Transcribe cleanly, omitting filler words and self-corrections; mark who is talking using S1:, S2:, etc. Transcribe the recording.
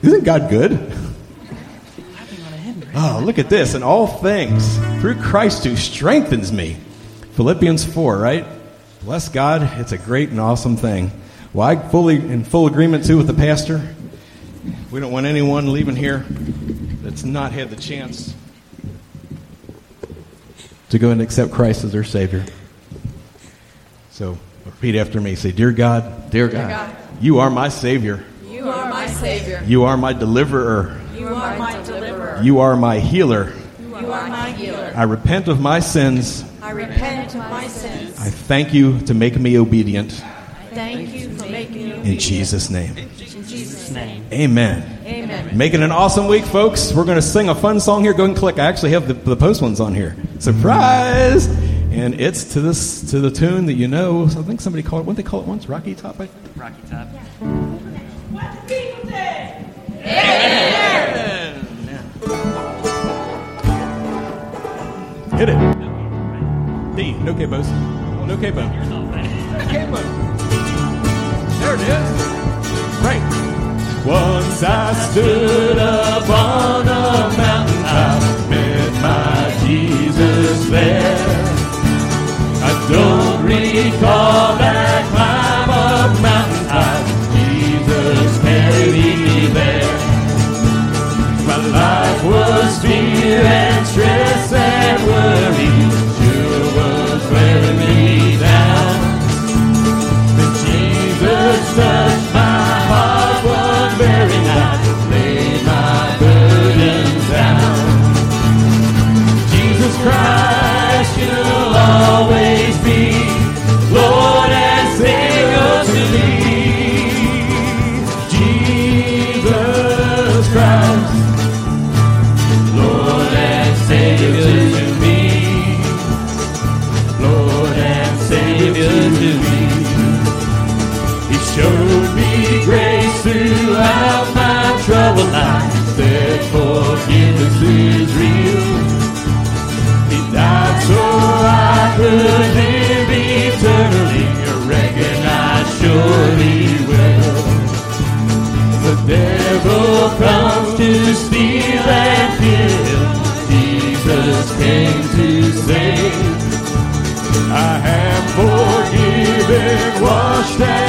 S1: Isn't God good? Oh, look at this. In all things, through Christ who strengthens me. Philippians 4, right? Bless God. It's a great and awesome thing. Well, I'm fully in full agreement, too, with the pastor. We don't want anyone leaving here that's not had the chance to go and accept Christ as their Savior. So, repeat after me. Say, Dear God,
S2: Dear God,
S1: you are my Savior.
S2: you are my Savior.
S1: You are my deliverer.
S2: You are my deliverer.
S1: You are my healer.
S2: You are my healer.
S1: I repent of my sins.
S2: I repent of my sins.
S1: I thank you to make me obedient.
S2: Thank you for making me
S1: In
S2: obedient.
S1: Jesus' name.
S2: In Jesus' name.
S1: Amen.
S2: Amen.
S1: Making an awesome week, folks. We're going to sing a fun song here. Go and click. I actually have the post ones on here. Surprise! And it's to the tune that you know. I think somebody called it. What did they call it once? Rocky Top. I think.
S3: Rocky Top.
S2: What the people say?
S1: Hit it. D. No capos. Oh, no capo. Capo. There it is. Right. Once I stood upon a mountaintop, met my Jesus there. I don't recall that climb up mountaintop. Jesus carried me there. My life was fear and stress and worry, sure was wearing me down. But Jesus touched my heart one very night, laid my burdens down. Jesus Christ, you'll always be Lord and Savior to me. Jesus Christ, Lord and Savior to me. Lord and Savior to me. He showed me grace throughout my troubled life. Said forgiveness is real. He died so I could live eternally. I reckon I surely will. The devil comes to steal and kill. Jesus came to save. I am forgiven, washed and